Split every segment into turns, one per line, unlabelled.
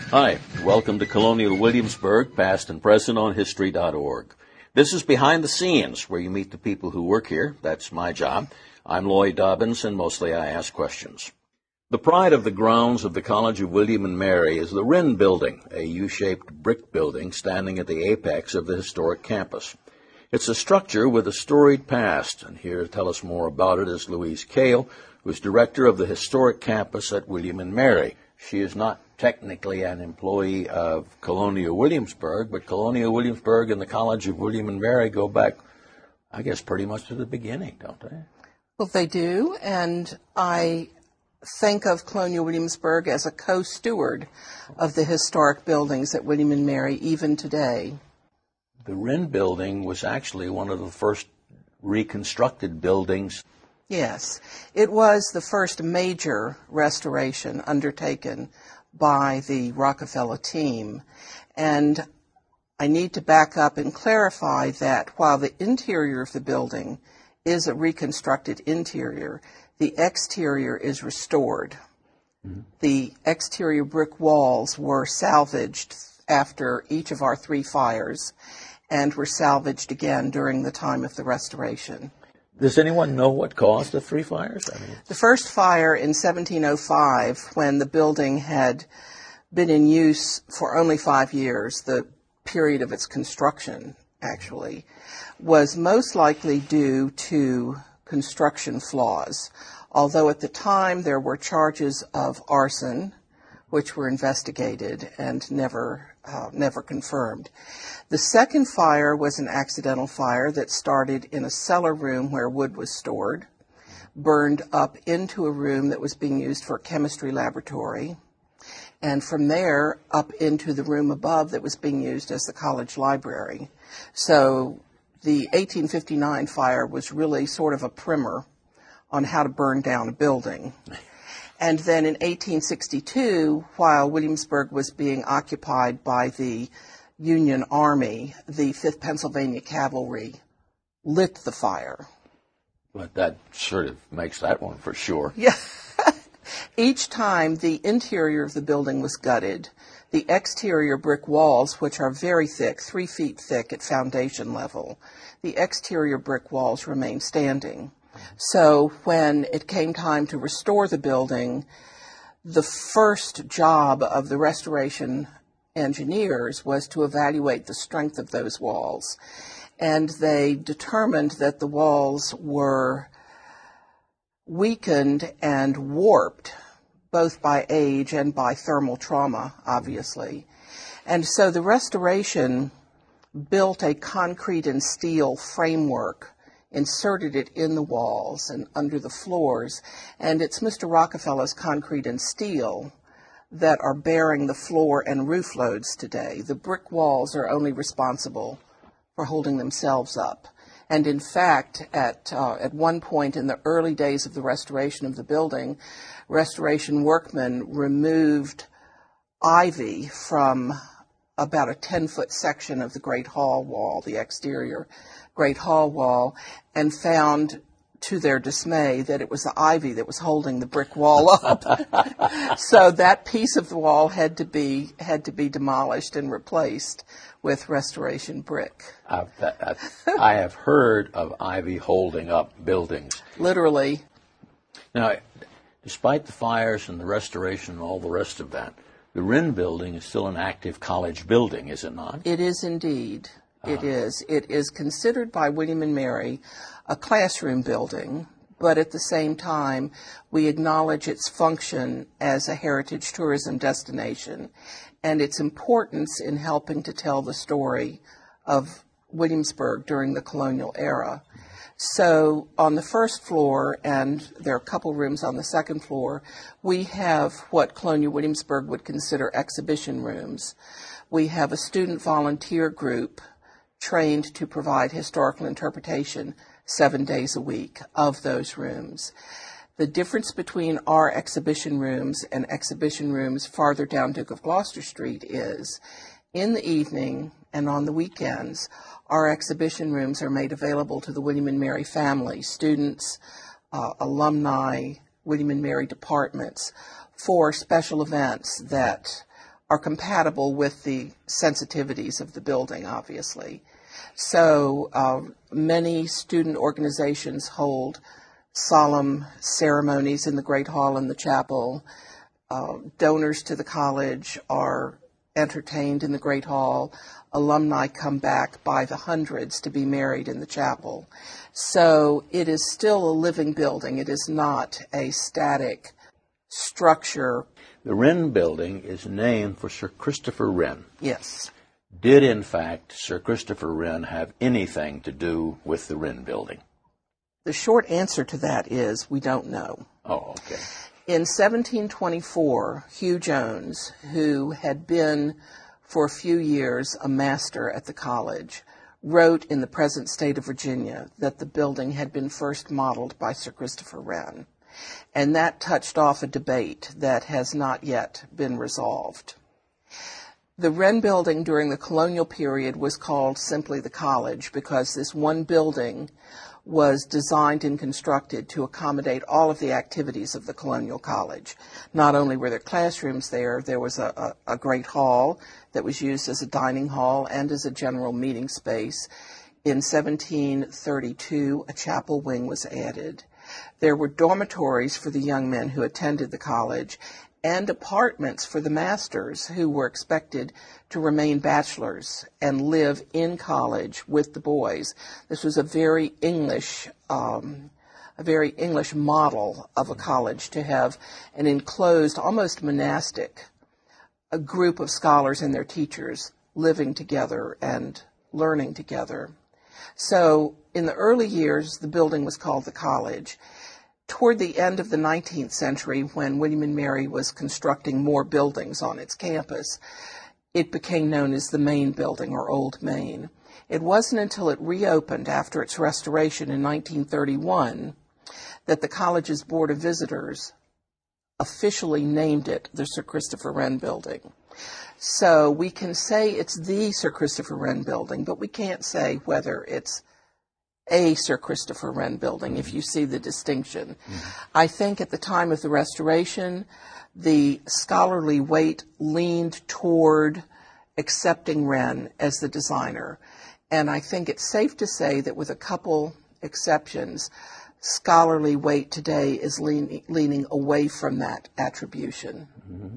Hi, welcome to Colonial Williamsburg, past and present on History.org. This is Behind the Scenes, where you meet the people who work here. That's my job. I'm Lloyd Dobbins, and mostly I ask questions. The pride of the grounds of the College of William and Mary is the Wren Building, a U-shaped brick building standing at the apex of the historic campus. It's a structure with a storied past, and here to tell us more about it is Louise Cale, who's director of the historic campus at William and Mary. She is not technically an employee of Colonial Williamsburg, but Colonial Williamsburg and the College of William and Mary go back, I guess, pretty much to the beginning, don't they?
Well, they do, and I think of Colonial Williamsburg as a co-steward of the historic buildings at William and Mary even today.
The Wren Building was actually one of the first reconstructed buildings.
Yes, it was the first major restoration undertaken by the Rockefeller team. And I need to back up and clarify that while the interior of the building is a reconstructed interior, the exterior is restored. Mm-hmm. The exterior brick walls were salvaged after each of our 3 fires and were salvaged again during the time of the restoration.
Does anyone know what caused the 3 fires?
The first fire in 1705, when the building had been in use for only 5 years, the period of its construction, actually, was most likely due to construction flaws. Although at the time there were charges of arson, which were investigated and never confirmed. The second fire was an accidental fire that started in a cellar room where wood was stored, burned up into a room that was being used for a chemistry laboratory, and from there up into the room above that was being used as the college library. So the 1859 fire was really sort of a primer on how to burn down a building. And then in 1862, while Williamsburg was being occupied by the Union Army, the 5th Pennsylvania Cavalry lit the fire.
But that sort of makes that one for sure.
Yeah. Each time the interior of the building was gutted, the exterior brick walls, which are very thick, 3 feet thick at foundation level, the exterior brick walls remained standing. So when it came time to restore the building, the first job of the restoration engineers was to evaluate the strength of those walls. And they determined that the walls were weakened and warped, both by age and by thermal trauma, obviously. And so the restoration built a concrete and steel framework, inserted it in the walls and under the floors, and it's Mr. Rockefeller's concrete and steel that are bearing the floor and roof loads today. The brick walls are only responsible for holding themselves up. And in fact, at one point in the early days of the restoration of the building, restoration workmen removed ivy from about a 10-foot section of the Great Hall wall, the exterior Great Hall wall, and found, to their dismay, that it was the ivy that was holding the brick wall up. So that piece of the wall had to be demolished and replaced with restoration brick.
I have heard of ivy holding up buildings.
Literally.
Now, despite the fires and the restoration and all the rest of that, the Wren Building is still an active college building, is it not?
It is indeed. It is. It is considered by William and Mary a classroom building, but at the same time, we acknowledge its function as a heritage tourism destination and its importance in helping to tell the story of Williamsburg during the colonial era. So on the first floor, and there are a couple rooms on the second floor, we have what Colonial Williamsburg would consider exhibition rooms. We have a student volunteer group trained to provide historical interpretation 7 days a week of those rooms. The difference between our exhibition rooms and exhibition rooms farther down Duke of Gloucester Street is, in the evening and on the weekends, our exhibition rooms are made available to the William and Mary family, students, alumni, William and Mary departments, for special events that are compatible with the sensitivities of the building, obviously. So many student organizations hold solemn ceremonies in the Great Hall and the chapel. Donors to the college are entertained in the Great Hall. Alumni come back by the hundreds to be married in the chapel. So it is still a living building. It is not a static structure.
The Wren Building is named for Sir Christopher Wren.
Yes.
Did, in fact, Sir Christopher Wren have anything to do with the Wren Building?
The short answer to that is we don't know.
Oh, okay.
In 1724, Hugh Jones, who had been for a few years a master at the college, wrote in the present state of Virginia that the building had been first modeled by Sir Christopher Wren. And that touched off a debate that has not yet been resolved. The Wren Building during the colonial period was called simply the college because this one building was designed and constructed to accommodate all of the activities of the colonial college. Not only were there classrooms there, there was a great hall that was used as a dining hall and as a general meeting space. In 1732, a chapel wing was added. There were dormitories for the young men who attended the college and apartments for the masters who were expected to remain bachelors and live in college with the boys. This was a very English model of a college, to have an enclosed, almost monastic, a group of scholars and their teachers living together and learning together. So in the early years, the building was called the college. Toward the end of the 19th century, when William & Mary was constructing more buildings on its campus, it became known as the Main Building, or Old Main. It wasn't until it reopened after its restoration in 1931 that the college's Board of Visitors officially named it the Sir Christopher Wren Building. So we can say it's the Sir Christopher Wren Building, but we can't say whether it's a Sir Christopher Wren Building, if you see the distinction. I think at the time of the restoration, the scholarly weight leaned toward accepting Wren as the designer. And I think it's safe to say that with a couple exceptions, scholarly weight today is leaning away from that attribution.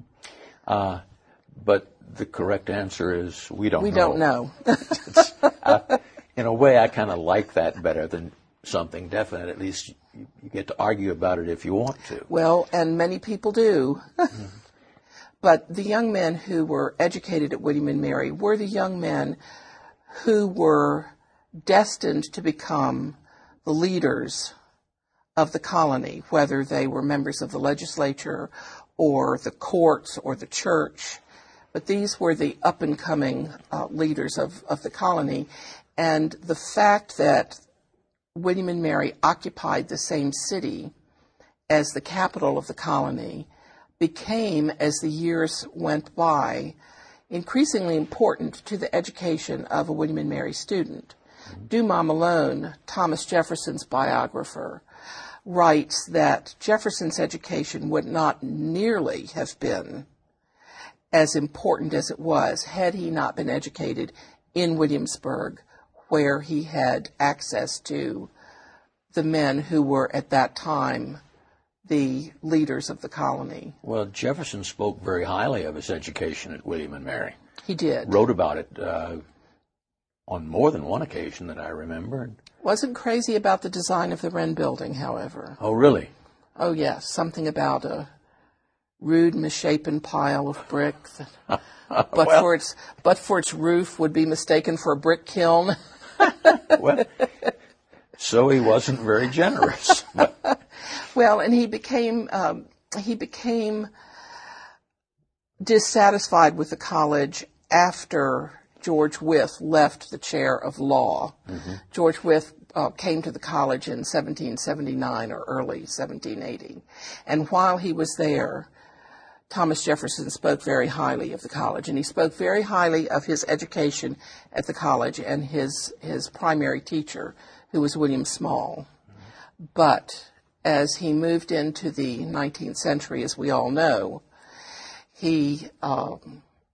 But the correct answer is we don't know.
We don't know.
In a way, I kind of like that better than something definite. At least you get to argue about it if you want to.
Well, and many people do. But the young men who were educated at William & Mary were the young men who were destined to become the leaders of the colony, whether they were members of the legislature or the courts or the church. But these were the up-and-coming leaders of the colony. And the fact that William & Mary occupied the same city as the capital of the colony became, as the years went by, increasingly important to the education of a William & Mary student. Dumas Malone, Thomas Jefferson's biographer, writes that Jefferson's education would not nearly have been as important as it was had he not been educated in Williamsburg, where he had access to the men who were at that time the leaders of the colony.
Well, Jefferson spoke very highly of his education at William & Mary.
He did.
Wrote about it on more than one occasion that I remember.
Wasn't crazy about the design of the Wren Building, however.
Oh, really?
Oh, yes. Something about a rude, misshapen pile of brick that, but for its roof would be mistaken for a brick kiln.
Well, so he wasn't very generous.
Well, and he became dissatisfied with the college after George Wythe left the chair of law. Mm-hmm. George Wythe came to the college in 1779 or early 1780. And while he was there, Thomas Jefferson spoke very highly of the college, and he spoke very highly of his education at the college and his primary teacher, who was William Small. Mm-hmm. But as he moved into the 19th century, as we all know, he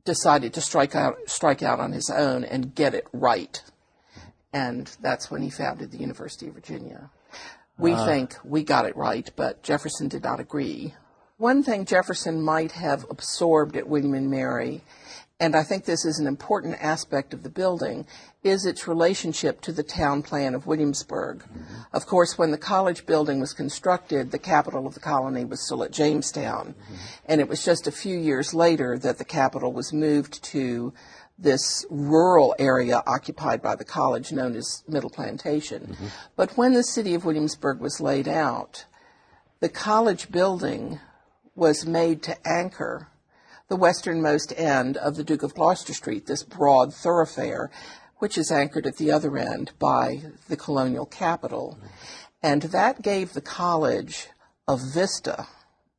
decided to strike out on his own and get it right. And that's when he founded the University of Virginia. We think we got it right, but Jefferson did not agree. One thing Jefferson might have absorbed at William and Mary, and I think this is an important aspect of the building, is its relationship to the town plan of Williamsburg. Mm-hmm. Of course, when the college building was constructed, the capital of the colony was still at Jamestown. Mm-hmm. And it was just a few years later that the capital was moved to this rural area occupied by the college known as Middle Plantation. Mm-hmm. But when the city of Williamsburg was laid out, the college building was made to anchor the westernmost end of the Duke of Gloucester Street, this broad thoroughfare, which is anchored at the other end by the colonial capital. And that gave the college a vista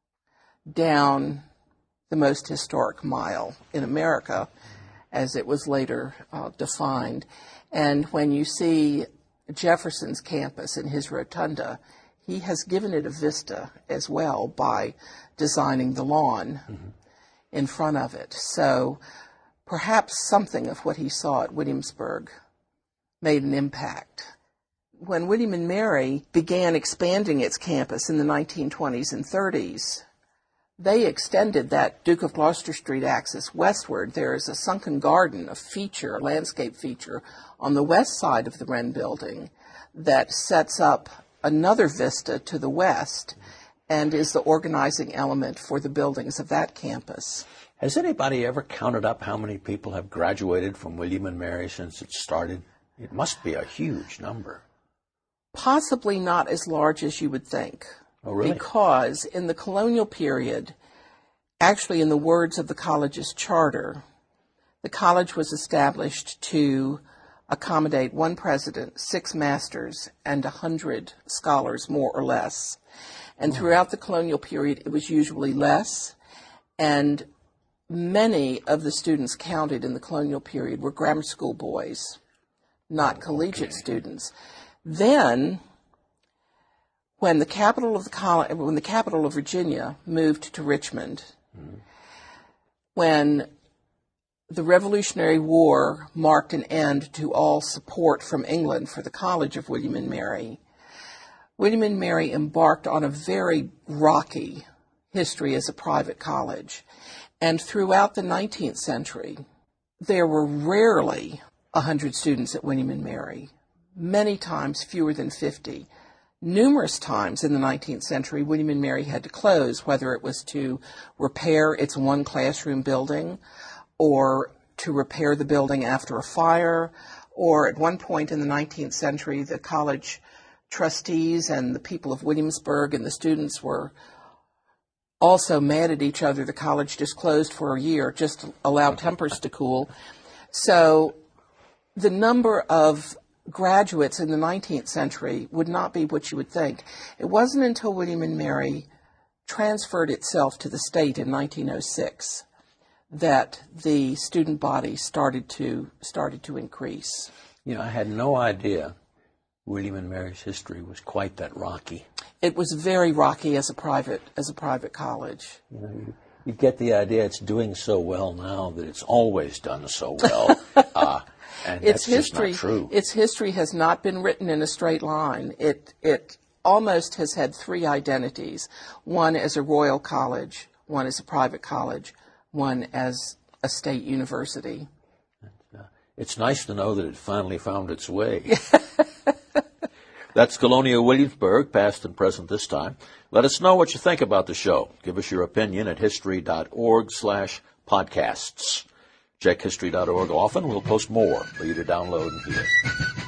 down the most historic mile in America, as it was later defined. And when you see Jefferson's campus in his rotunda, he has given it a vista as well by designing the lawn in front of it. So perhaps something of what he saw at Williamsburg made an impact. When William and Mary began expanding its campus in the 1920s and 30s, they extended that Duke of Gloucester Street axis westward. There is a sunken garden, a landscape feature, on the west side of the Wren building that sets up another vista to the west and is the organizing element for the buildings of that campus.
Has anybody ever counted up how many people have graduated from William and Mary since it started? It must be a huge number.
Possibly not as large as you would think.
Oh, really?
Because in the colonial period, actually in the words of the college's charter, the college was established to accommodate 1 president, 6 masters, and 100 scholars, more or less. And throughout the colonial period, it was usually less, and many of the students counted in the colonial period were grammar school boys, not collegiate students. Then, when the capital of Virginia moved to Richmond, when the Revolutionary War marked an end to all support from England for the College of William and Mary, William and Mary embarked on a very rocky history as a private college. And throughout the 19th century, there were rarely 100 students at William and Mary, many times fewer than 50. Numerous times in the 19th century, William and Mary had to close, whether it was to repair its 1 classroom building or to repair the building after a fire, or at one point in the 19th century, the college trustees and the people of Williamsburg and the students were also mad at each other. The college just closed for a year, just allowed tempers to cool. So the number of graduates in the 19th century would not be what you would think. It wasn't until William and Mary transferred itself to the state in 1906 that the student body started to increase.
You know, I had no idea William and Mary's history was quite that rocky.
It was very rocky as a private college.
You know, you get the idea it's doing so well now that it's always done so well. And
its
that's just not true.
Its history has not been written in a straight line. It almost has had 3 identities: one as a royal college, one as a private college, one as a state university.
It's nice to know that it finally found its way. That's Colonial Williamsburg, past and present this time. Let us know what you think about the show. Give us your opinion at history.org/podcasts. Check history.org often. We'll post more for you to download and hear.